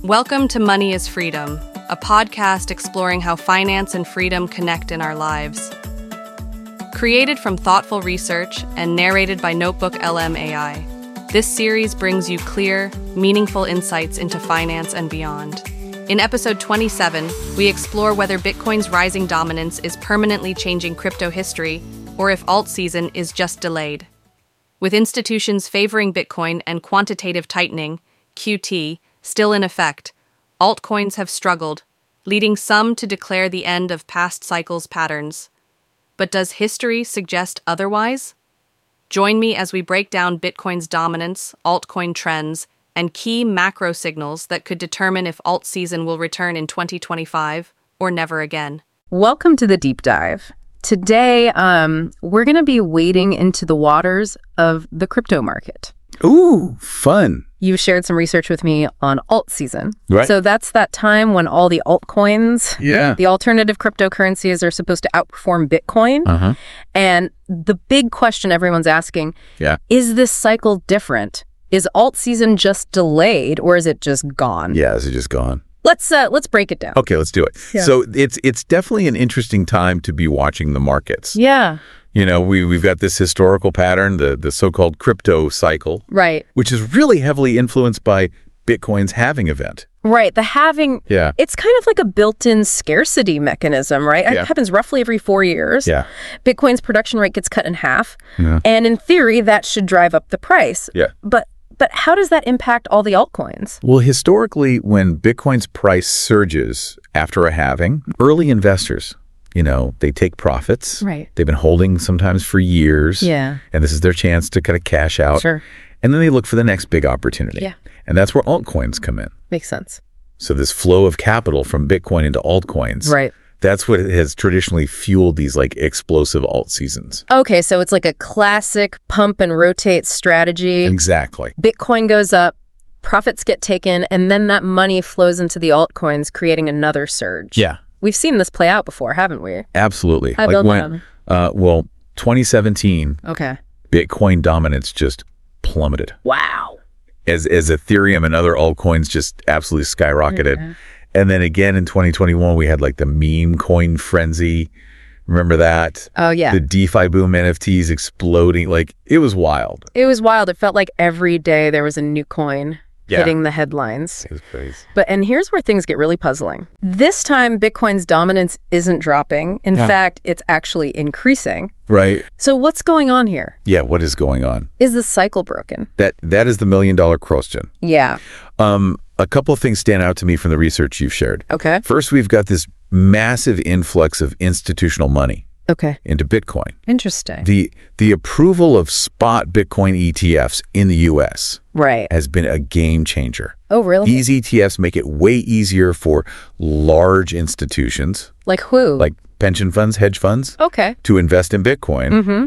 Welcome to Money is Freedom, a podcast exploring how finance and freedom connect in our lives. Created from thoughtful research and narrated by Notebook LM AI, this series brings you clear, meaningful insights into finance and beyond. In episode 27, we explore whether Bitcoin's rising dominance is permanently changing crypto history or if alt season is just delayed. With institutions favoring Bitcoin and quantitative tightening, QT, still in effect, altcoins have struggled, leading some to declare the end of past cycles' patterns. But does history suggest otherwise? Join me as we break down Bitcoin's dominance, altcoin trends, and key macro signals that could determine if alt season will return in 2025 or never again. Welcome to the deep dive. Today, we're going to be wading into the waters of the crypto market. Ooh, fun. You shared some research with me on alt season. Right. So that's that time when all the altcoins, Yeah. the alternative cryptocurrencies, are supposed to outperform Bitcoin. Uh-huh. And the big question everyone's asking, Yeah. is this cycle different? Is alt season just delayed or is it just gone? Yeah, is it just gone? Let's break it down. Okay, let's do it. Yeah. So it's definitely an interesting time to be watching the markets. Yeah, You know, we've got this historical pattern, the so-called crypto cycle, right. which is really heavily influenced by Bitcoin's halving event. Right. The halving, Yeah. it's kind of like a built-in scarcity mechanism, right? Yeah. It happens roughly every 4 years. Yeah. Bitcoin's production rate gets cut in half. Yeah. And in theory, that should drive up the price. Yeah. But how does that impact all the altcoins? Well, historically, when Bitcoin's price surges after a halving, early investors, you know, they take profits. Right. They've been holding sometimes for years. Yeah. And this is their chance to kind of cash out. Sure. And then they look for the next big opportunity. Yeah. And that's where altcoins come in. Makes sense. So this flow of capital from Bitcoin into altcoins, Right. that's what has traditionally fueled these like explosive alt seasons. Okay, so it's like a classic pump and rotate strategy. Exactly. Bitcoin goes up, profits get taken, and then that money flows into the altcoins, creating another surge. Yeah, We've seen this play out before, haven't we? absolutely. I built them. 2017, Okay. Bitcoin dominance just plummeted Wow. as Ethereum and other altcoins just absolutely skyrocketed. Mm-hmm. And then again in 2021, we had like the meme coin frenzy. Remember that? Oh, yeah. The DeFi boom, NFTs exploding. Like, it was wild. It was wild. It felt like every day there was a new coin hitting the headlines. It was crazy. And here's where things get really puzzling. This time, Bitcoin's dominance isn't dropping. In fact, it's actually increasing. Right. So what's going on here? Yeah, what is going on? Is the cycle broken? That is the million-dollar question. Yeah. A couple of things stand out to me from the research you've shared. Okay. First, we've got this massive influx of institutional money Okay. into Bitcoin. Interesting. The approval of spot Bitcoin ETFs in the U.S. Right. has been a game changer. Oh, really? These ETFs make it way easier for large institutions, Like who? like pension funds, hedge funds, Okay. to invest in Bitcoin. Mm-hmm.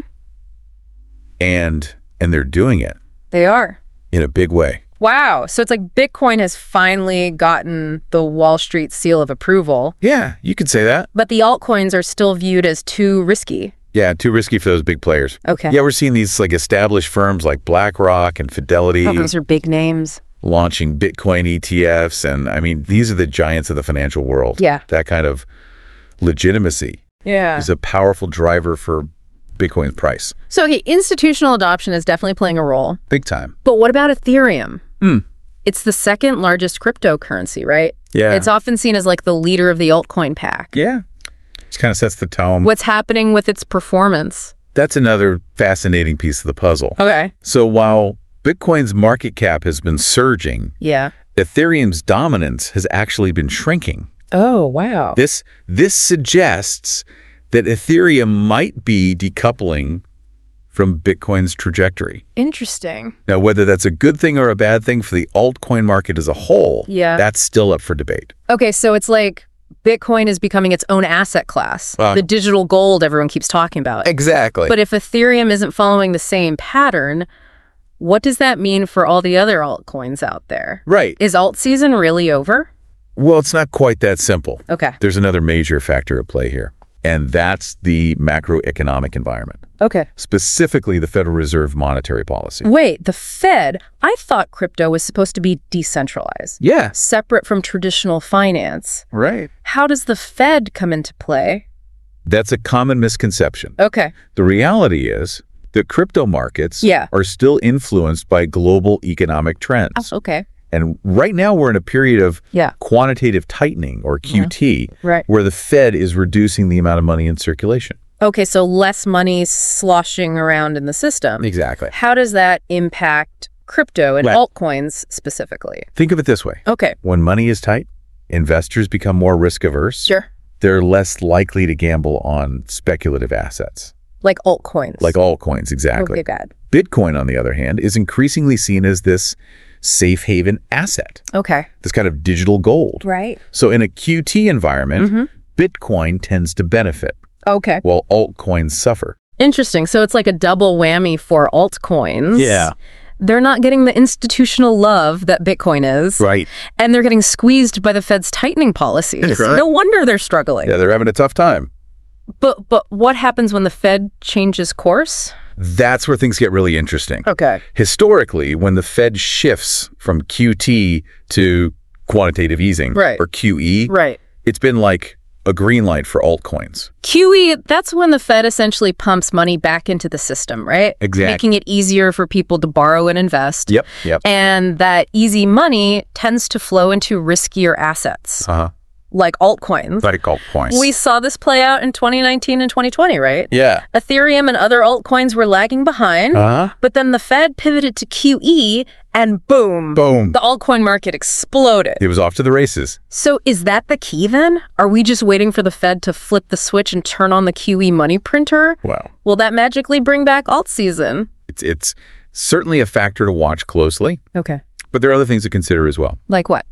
And they're doing it They are. in a big way. Wow. So it's like Bitcoin has finally gotten the Wall Street seal of approval, Yeah, you could say that. but the altcoins are still viewed as too risky. Yeah, too risky for those big players. Okay. Yeah, we're seeing these like established firms like BlackRock and Fidelity Oh, those are big names. launching Bitcoin ETFs. And I mean, these are the giants of the financial world. Yeah. That kind of legitimacy Yeah. is a powerful driver for Bitcoin's price. So, okay, institutional adoption is definitely playing a role. Big time. But what about Ethereum? Hmm. It's the second largest cryptocurrency, right? Yeah. It's often seen as like the leader of the altcoin pack. Yeah. Just kind of sets the tone. What's happening with its performance? That's another fascinating piece of the puzzle. Okay. So while Bitcoin's market cap has been surging, Yeah. Ethereum's dominance has actually been shrinking. Oh, wow. This suggests that Ethereum might be decoupling from Bitcoin's trajectory. Interesting. Now, whether that's a good thing or a bad thing for the altcoin market as a whole, Yeah. that's still up for debate. Okay, so it's like Bitcoin is becoming its own asset class, Wow. the digital gold everyone keeps talking about. Exactly. But if Ethereum isn't following the same pattern, what does that mean for all the other altcoins out there? Right. Is alt season really over? Well, it's not quite that simple. Okay. There's another major factor at play here. And that's the macroeconomic environment, Okay. specifically the Federal Reserve monetary policy. Wait, the Fed? I thought crypto was supposed to be decentralized, Yeah, separate from traditional finance. right. How does the Fed come into play? That's a common misconception. Okay. The reality is that crypto markets Yeah. are still influenced by global economic trends. Okay. And right now we're in a period of Yeah. quantitative tightening, or QT, Right. where the Fed is reducing the amount of money in circulation. Okay, so less money sloshing around in the system. Exactly. How does that impact crypto and Well- altcoins specifically? Think of it this way. Okay. When money is tight, investors become more risk averse. Sure. They're less likely to gamble on speculative assets, Like altcoins. like altcoins, exactly. Okay, good. Bitcoin, on the other hand, is increasingly seen as this safe haven asset, Okay. this kind of digital gold. Right. So in a QT environment, Bitcoin tends to benefit Okay. while altcoins suffer. Interesting. So it's like a double whammy for altcoins. Yeah. They're not getting the institutional love that Bitcoin is. Right. And they're getting squeezed by the Fed's tightening policies. Right. No wonder they're struggling. Yeah, they're having a tough time. But what happens when the Fed changes course? That's where things get really interesting. Okay. Historically, when the Fed shifts from QT to quantitative easing, Right. or QE, Right. it's been like a green light for altcoins. QE, that's when the Fed essentially pumps money back into the system, right? Exactly. Making it easier for people to borrow and invest. Yep. And that easy money tends to flow into riskier assets, Uh-huh. like altcoins. Like altcoins. We saw this play out in 2019 and 2020, right? Yeah. Ethereum and other altcoins were lagging behind, Uh-huh. but then the Fed pivoted to QE and boom, Boom. the altcoin market exploded. It was off to the races. So is that the key then? Are we just waiting for the Fed to flip the switch and turn on the QE money printer? Wow. Will that magically bring back alt season? It's certainly a factor to watch closely, Okay. but there are other things to consider as well. Like what?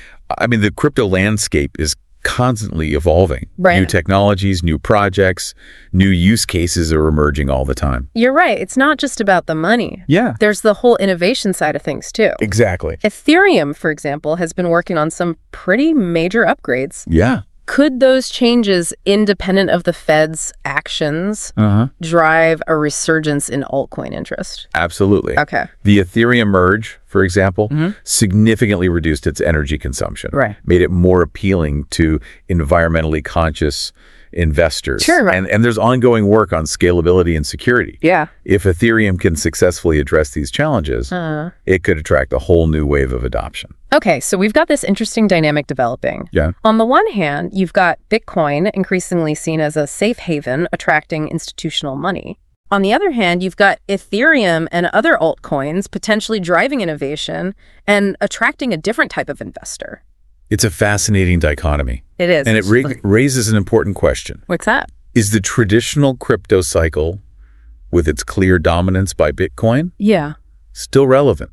I mean, the crypto landscape is constantly evolving. Right. New technologies, new projects, new use cases are emerging all the time. You're right. It's not just about the money. Yeah. There's the whole innovation side of things too. Exactly. Ethereum, for example, has been working on some pretty major upgrades. Yeah. Could those changes, independent of the Fed's actions, Uh-huh. drive a resurgence in altcoin interest? Absolutely. Okay. The Ethereum merge, for example, significantly reduced its energy consumption. Right. Made it more appealing to environmentally conscious investors. Sure, right. And there's ongoing work on scalability and security. Yeah. If Ethereum can successfully address these challenges, it could attract a whole new wave of adoption. Okay, so we've got this interesting dynamic developing. Yeah. On the one hand, you've got Bitcoin increasingly seen as a safe haven, attracting institutional money. On the other hand, you've got Ethereum and other altcoins potentially driving innovation and attracting a different type of investor. It's a fascinating dichotomy. It is. And it raises an important question. What's that? Is the traditional crypto cycle, with its clear dominance by Bitcoin, Yeah. still relevant?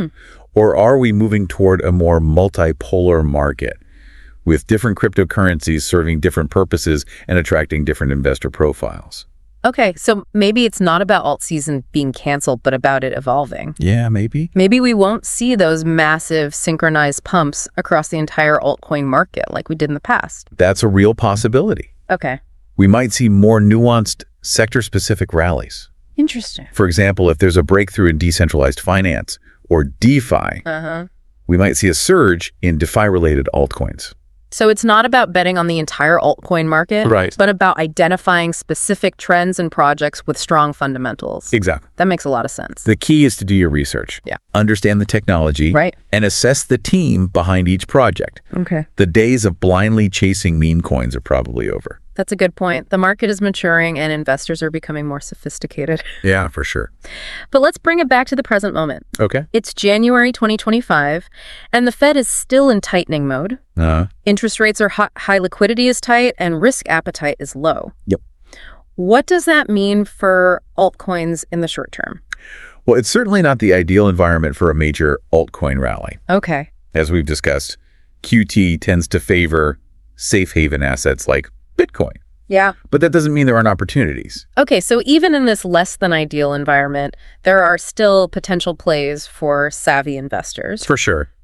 Or are we moving toward a more multipolar market with different cryptocurrencies serving different purposes and attracting different investor profiles? Okay, so maybe it's not about alt season being canceled, but about it evolving. Yeah, maybe. Maybe we won't see those massive synchronized pumps across the entire altcoin market like we did in the past. That's a real possibility. Okay. We might see more nuanced sector-specific rallies. Interesting. For example, if there's a breakthrough in decentralized finance or DeFi, we might see a surge in DeFi-related altcoins. So it's not about betting on the entire altcoin market, Right. but about identifying specific trends and projects with strong fundamentals. Exactly. That makes a lot of sense. The key is to do your research. Yeah. Understand the technology. Right. And assess the team behind each project. Okay. The days of blindly chasing meme coins are probably over. That's a good point. The market is maturing and investors are becoming more sophisticated. Yeah, for sure. But let's bring it back to the present moment. Okay. It's January 2025, and the Fed is still in tightening mode. Interest rates are high, liquidity is tight, and risk appetite is low. Yep. What does that mean for altcoins in the short term? Well, it's certainly not the ideal environment for a major altcoin rally. Okay. As we've discussed, QT tends to favor safe haven assets like Bitcoin. Yeah. But that doesn't mean there aren't opportunities. Okay, so even in this less than ideal environment, there are still potential plays for savvy investors. For sure.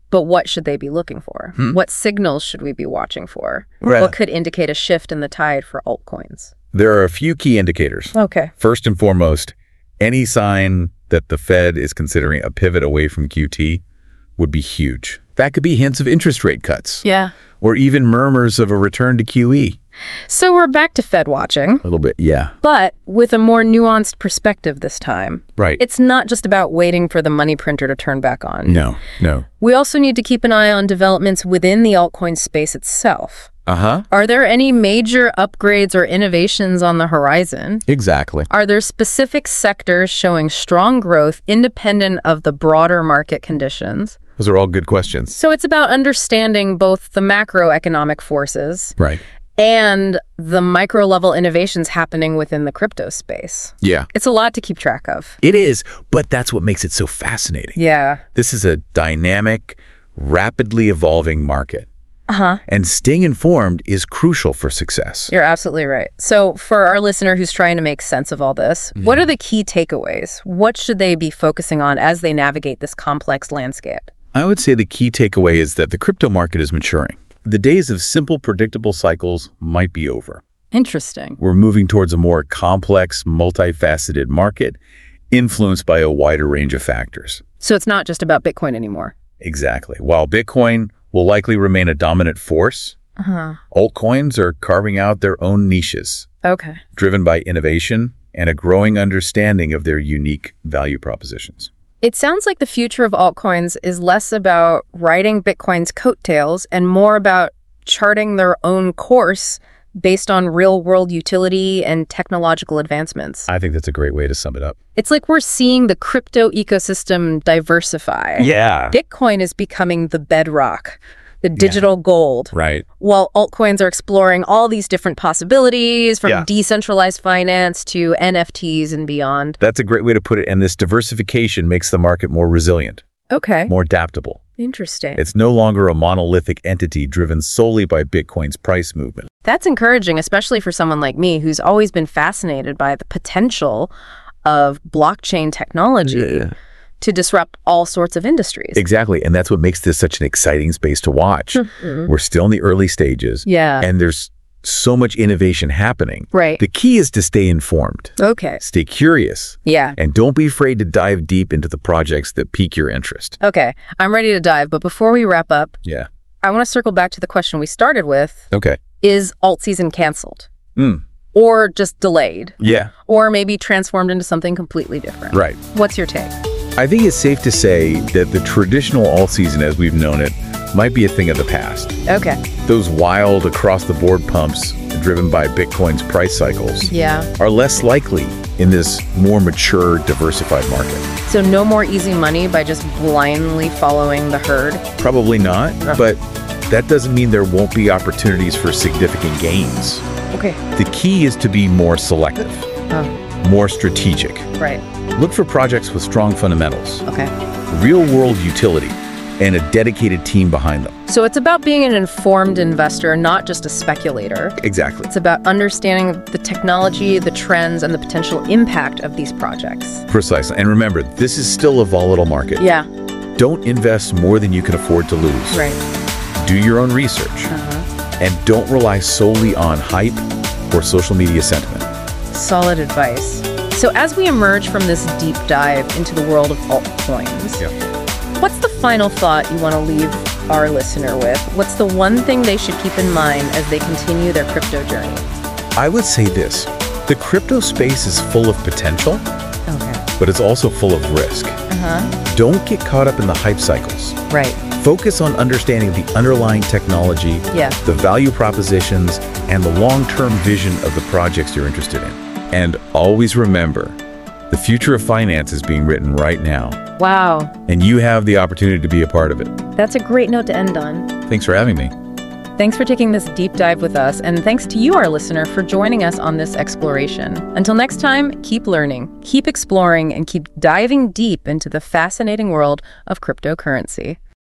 But what should they be looking for? What signals should we be watching for? Right. What could indicate a shift in the tide for altcoins? There are a few key indicators. Okay. First and foremost, any sign that the Fed is considering a pivot away from QT would be huge. That could be hints of interest rate cuts. Yeah. Or even murmurs of a return to QE. So we're back to Fed watching, A little bit, yeah. but with a more nuanced perspective this time. Right. It's not just about waiting for the money printer to turn back on. No. We also need to keep an eye on developments within the altcoin space itself. Uh-huh. Are there any major upgrades or innovations on the horizon? Exactly. Are there specific sectors showing strong growth independent of the broader market conditions? Those are all good questions. So it's about understanding both the macroeconomic forces Right. and the micro-level innovations happening within the crypto space. Yeah. It's a lot to keep track of. It is, but that's what makes it so fascinating. Yeah. This is a dynamic, rapidly evolving market. Uh-huh. And staying informed is crucial for success. You're absolutely right. So for our listener who's trying to make sense of all this, what are the key takeaways? What should they be focusing on as they navigate this complex landscape? I would say the key takeaway is that the crypto market is maturing. The days of simple, predictable cycles might be over. Interesting. We're moving towards a more complex, multifaceted market influenced by a wider range of factors. So it's not just about Bitcoin anymore. Exactly. While Bitcoin will likely remain a dominant force, altcoins are carving out their own niches, Okay. driven by innovation and a growing understanding of their unique value propositions. It sounds like the future of altcoins is less about riding Bitcoin's coattails and more about charting their own course based on real-world utility and technological advancements. I think that's a great way to sum it up. It's like we're seeing the crypto ecosystem diversify. Yeah. Bitcoin is becoming the bedrock, the digital gold, Right. while altcoins are exploring all these different possibilities from Yeah. decentralized finance to NFTs and beyond. That's a great way to put it. And this diversification makes the market more resilient, Okay. more adaptable. Interesting. It's no longer a monolithic entity driven solely by Bitcoin's price movement. That's encouraging, especially for someone like me who's always been fascinated by the potential of blockchain technology to disrupt all sorts of industries. Exactly. And that's what makes this such an exciting space to watch. We're still in the early stages. Yeah. And there's so much innovation happening. Right. The key is to stay informed, Okay. stay curious, Yeah. and don't be afraid to dive deep into the projects that pique your interest. Okay. I'm ready to dive, but before we wrap up, Yeah. I want to circle back to the question we started with. Okay. Is alt season canceled? Mm. Or just delayed? Yeah. Or maybe transformed into something completely different? Right. What's your take? I think it's safe to say that the traditional alt season as we've known it might be a thing of the past. Okay. Those wild across-the-board pumps driven by Bitcoin's price cycles Yeah. are less likely in this more mature, diversified market. So no more easy money by just blindly following the herd? Probably not, but that doesn't mean there won't be opportunities for significant gains. Okay. The key is to be more selective, more strategic. Right. Look for projects with strong fundamentals, Okay. real-world utility, and a dedicated team behind them. So it's about being an informed investor, not just a speculator. Exactly. It's about understanding the technology, the trends, and the potential impact of these projects. Precisely. And remember, this is still a volatile market. Yeah. Don't invest more than you can afford to lose. Right. Do your own research. And don't rely solely on hype or social media sentiment. Solid advice. So as we emerge from this deep dive into the world of altcoins, what's the final thought you want to leave our listener with? What's the one thing they should keep in mind as they continue their crypto journey? I would say this. The crypto space is full of potential, Okay. but it's also full of risk. Don't get caught up in the hype cycles. Right. Focus on understanding the underlying technology, Yeah. the value propositions, and the long-term vision of the projects you're interested in. And always remember, the future of finance is being written right now, Wow. and you have the opportunity to be a part of it. That's a great note to end on. Thanks for having me. Thanks for taking this deep dive with us, and thanks to you, our listener, for joining us on this exploration. Until next time, keep learning, keep exploring, and keep diving deep into the fascinating world of cryptocurrency.